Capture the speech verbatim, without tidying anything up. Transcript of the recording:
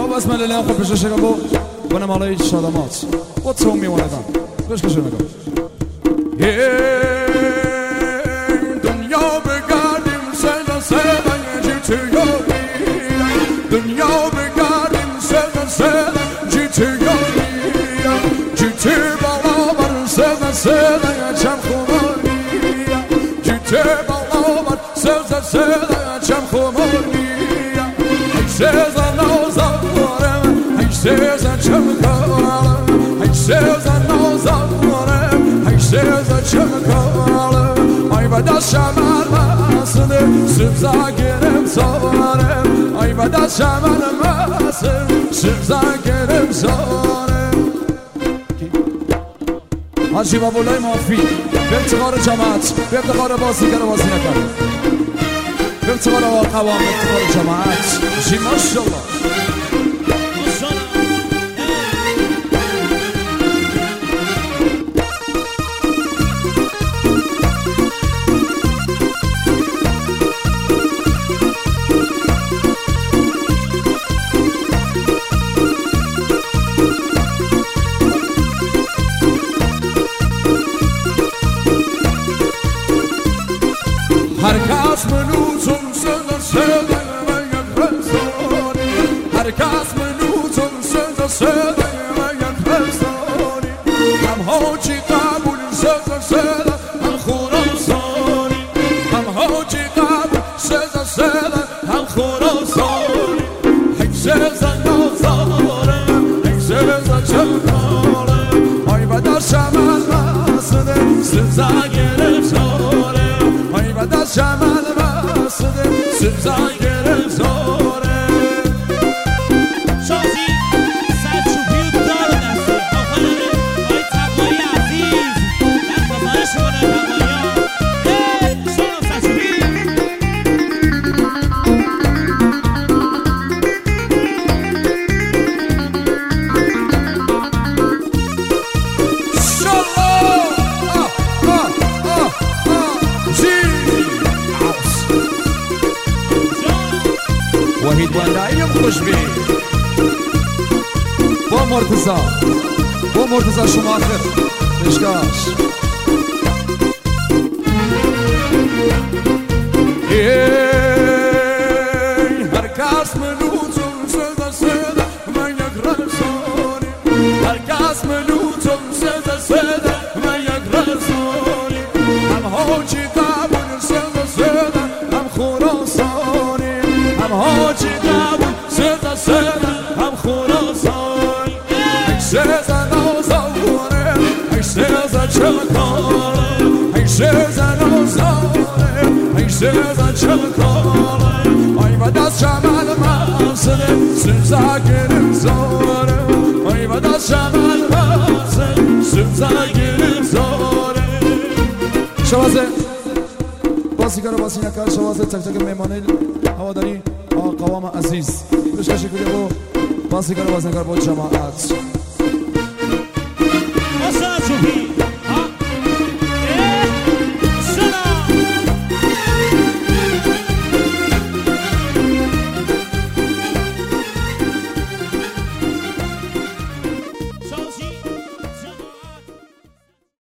بسم الله خب پیشش با بنام علی شادمات و تو میوندم بهش کشو نگاه دنیا بگردیم سر سر جیت یاری دنیا بگردیم سر سر جیت یاری جیت بالا بر سر سر چم خماری جیت بالا بر سر سر چم خماری سر نازارم ای سر چم کارم ای سر نازارم ای سر چم کارم ای و دستم مسته سبزا گرم سارم ای و دستم مسته سبزا گرم سارم حاجی بابولای مافی به افتخار جماعت به افتخار بازیگر بازی نکرد به افتخار قوام به افتخار جماعت جی ماشالله هر کس منوتون سر سر من یک رسانی هر کس منوتون سر سر من یک رسانی هم حاجی قبول سر سر هم خراسانی هم حاجی قبول سر سر هم خراسانی هی سر زن نازارم هی سر زن چمکارم های و در شمن مسده سبزا گرفتارم و دست شمال مسده سبزا گرم زاره شازی سرچوبی و دار نسته آخانه های تقوی عزیز در بازار شما تقوی ها شما سرچوبی وحید بندایی خوش بی با مرتضی با مرتضی شما آخر اشکاش هر کس منوتون سزا سده من یک رسانی هر کس منوتون سزا سده من یک رسانی هم حاجی قبول سزا سده هم خراسانی هم حاجی قبول سزا سده هم خراسانی ای سزا نازارم ای سزا چمکارم ای سزا نازارم ای سزا چمکارم ای و دست شمال مسده سبزا گرم زارم ای و دست شمال مسده سبزا گرم زارم شوازه بازیگر بازی نکرد شوازه تک تک میمانه هواداری قوام عزیز بشکر شکلی با بازیگر بازی نکرد با جماعت آسان چوبی